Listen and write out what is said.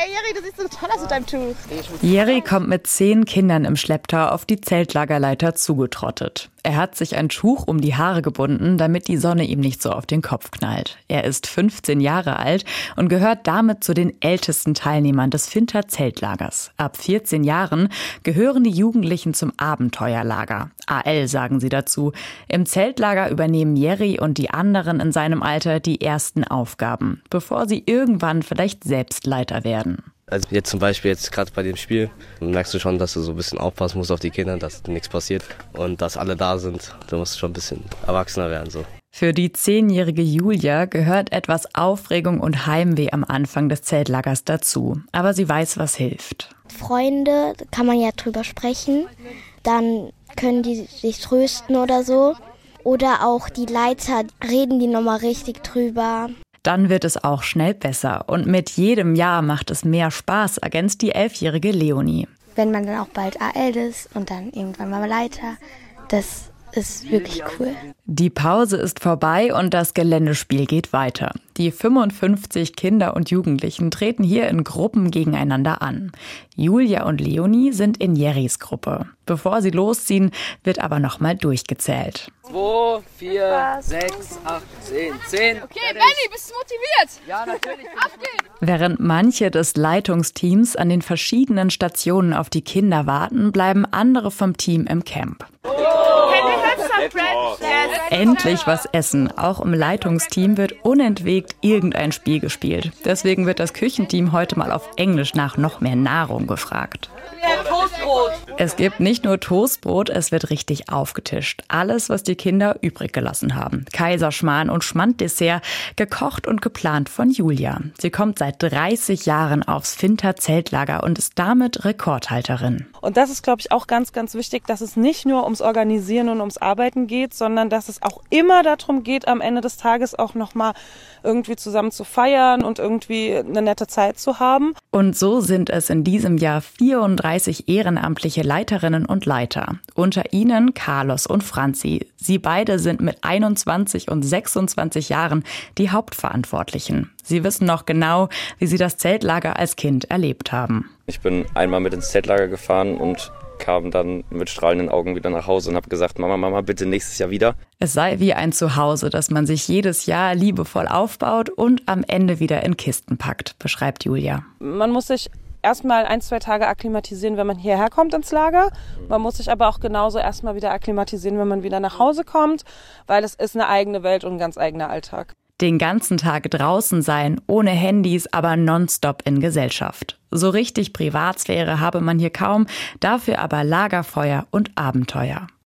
Ey, Jerry, du siehst so toll aus mit deinem Tuch. Jerry kommt mit 10 Kindern im Schlepptau auf die Zeltlagerleiter zugetrottet. Er hat sich ein Tuch um die Haare gebunden, damit die Sonne ihm nicht so auf den Kopf knallt. Er ist 15 Jahre alt und gehört damit zu den ältesten Teilnehmern des Finter Zeltlagers. Ab 14 Jahren gehören die Jugendlichen zum Abenteuerlager. AL sagen sie dazu. Im Zeltlager übernehmen Jerry und die anderen in seinem Alter die ersten Aufgaben, bevor sie irgendwann vielleicht selbst Leiter werden. Also jetzt zum Beispiel jetzt gerade bei dem Spiel merkst du schon, dass du so ein bisschen aufpassen musst auf die Kinder, dass nichts passiert und dass alle da sind. Du musst schon ein bisschen erwachsener werden. So. Für die 10-jährige Julia gehört etwas Aufregung und Heimweh am Anfang des Zeltlagers dazu. Aber sie weiß, was hilft. Freunde, kann man ja drüber sprechen. Dann können die sich trösten oder so. Oder auch die Leiter, reden die nochmal richtig drüber. Dann wird es auch schnell besser. Und mit jedem Jahr macht es mehr Spaß, ergänzt die 11-jährige Leonie. Wenn man dann auch bald AL ist und dann irgendwann mal Leiter, das ist wirklich cool. Die Pause ist vorbei und das Geländespiel geht weiter. Die 55 Kinder und Jugendlichen treten hier in Gruppen gegeneinander an. Julia und Leonie sind in Jerrys Gruppe. Bevor sie losziehen, wird aber nochmal durchgezählt. 2, 4, 6, 8, 10. Okay, Benni, bist du motiviert? Ja, natürlich. Auf geht's! Während manche des Leitungsteams an den verschiedenen Stationen auf die Kinder warten, bleiben andere vom Team im Camp. Endlich was essen. Auch im Leitungsteam wird unentwegt irgendein Spiel gespielt. Deswegen wird das Küchenteam heute mal auf Englisch nach noch mehr Nahrung gefragt. Toastbrot. Es gibt nicht nur Toastbrot, es wird richtig aufgetischt. Alles, was die Kinder übrig gelassen haben. Kaiserschmarrn und Schmanddessert, gekocht und geplant von Julia. Sie kommt seit 30 Jahren aufs Finter Zeltlager und ist damit Rekordhalterin. Und das ist, glaube ich, auch ganz, ganz wichtig, dass es nicht nur ums Organisieren und ums Arbeiten geht, sondern dass es auch immer darum geht, am Ende des Tages auch nochmal irgendwie zusammen zu feiern und irgendwie eine nette Zeit zu haben. Und so sind es in diesem Jahr 34 ehrenamtliche Leiterinnen und Leiter. Unter ihnen Carlos und Franzi. Sie beide sind mit 21 und 26 Jahren die Hauptverantwortlichen. Sie wissen noch genau, wie sie das Zeltlager als Kind erlebt haben. Ich bin einmal mit ins Zeltlager gefahren und kam dann mit strahlenden Augen wieder nach Hause und habe gesagt, Mama, bitte nächstes Jahr wieder. Es sei wie ein Zuhause, das man sich jedes Jahr liebevoll aufbaut und am Ende wieder in Kisten packt, beschreibt Julia. Man muss sich erstmal 1-2 Tage akklimatisieren, wenn man hierher kommt ins Lager. Man muss sich aber auch genauso erstmal wieder akklimatisieren, wenn man wieder nach Hause kommt, weil es ist eine eigene Welt und ein ganz eigener Alltag. Den ganzen Tag draußen sein, ohne Handys, aber nonstop in Gesellschaft. So richtig Privatsphäre habe man hier kaum, dafür aber Lagerfeuer und Abenteuer.